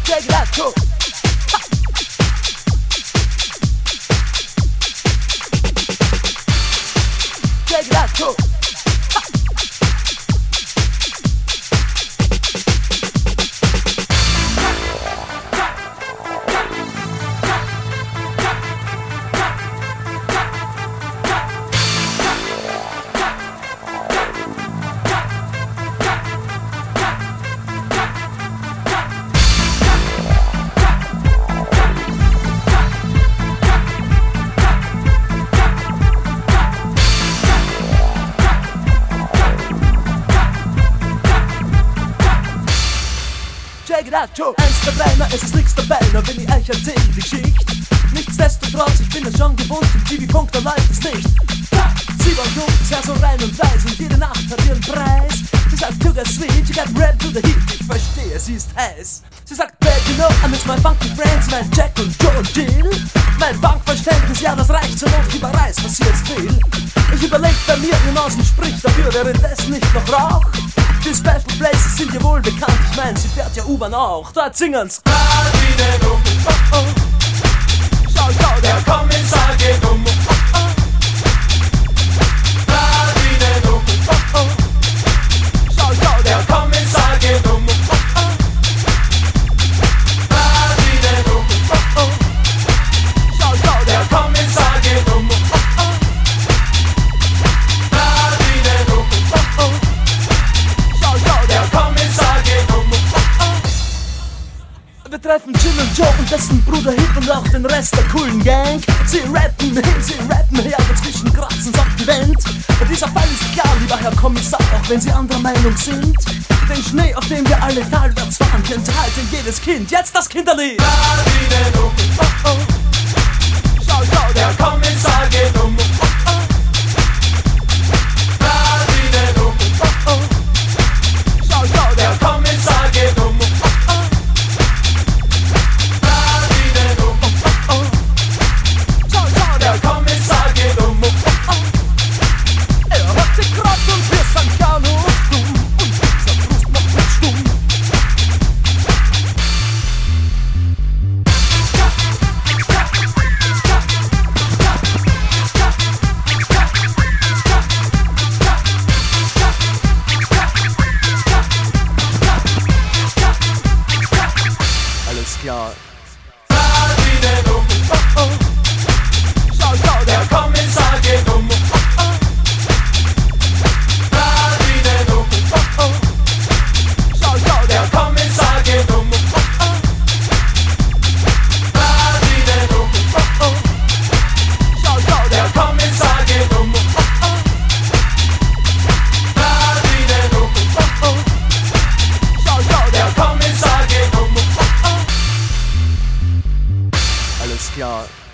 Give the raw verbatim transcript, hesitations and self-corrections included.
Check it out, go. Check it out, go. Check it out, Joe. Eins der Kleiner, es ist nix dabei, nur wenn ich euch erzähl die Geschichte. Nichtsdestotrotz, ich bin es schon gewohnt, im T V-Funk, da läuft es nicht. Ha! Sie war jung, ist ja so rein und weiß und jede Nacht hat ihren Preis. Sie sagt, you got sweet, you got red to the heat, ich verstehe, sie ist heiß. Sie sagt, babe, you know, I miss my funky friends, mein Jack und Joe und Jill. Mein Bankverständnis, ja, das reicht so noch, lieber Reis, was sie jetzt will. Ich überleg bei mir, ihr Nasen spricht dafür, währenddessen nicht noch Rauch. Die Special Places sind ja wohl bekannt, ich mein, sie fährt ja U-Bahn auch. Dort singen's. Oh, oh. Schau, schau, Der Kommissar geht um. Oh, oh. oh, oh. Schau, schau, Der Kommissar geht um. Oh, oh. oh, oh. Schau, schau, Der Kommissar geht um. oh, oh. oh, oh. Schau, schau, Der Kommissar geht um. Wir treffen Jim und Joe und dessen Bruder Hip und auch den Rest der coolen Gang. Sie rappen hin, sie rappen her, dazwischen kratzen sie auf die Wand. Und dieser Fall ist klar, lieber Herr Kommissar, auch wenn Sie anderer Meinung sind. Den Schnee, auf dem wir alle talwärts fahren, könnte halten jedes Kind. Jetzt das Kinderlied. Oh, oh. Schau, schau, Der Kommissar geht um. oh, oh. oh, oh. Schau, schau, Der Kommissar geht um. oh. Schau, schau, Der Kommissar geht um. Er hat sich grad und wir sind gar noch stumm. Und dieser Frust macht mich stumm. Alles klar. Oh, oh. Schau, schau, Der der Kommissar geht um. oh, oh. Oh, oh. Schau, schau, Der der Kommissar geht um. oh, oh. Oh, oh. Schau, schau, Der der Kommissar geht um. oh, oh. Schau, schau, Der der Kommissar geht um. Alles klar.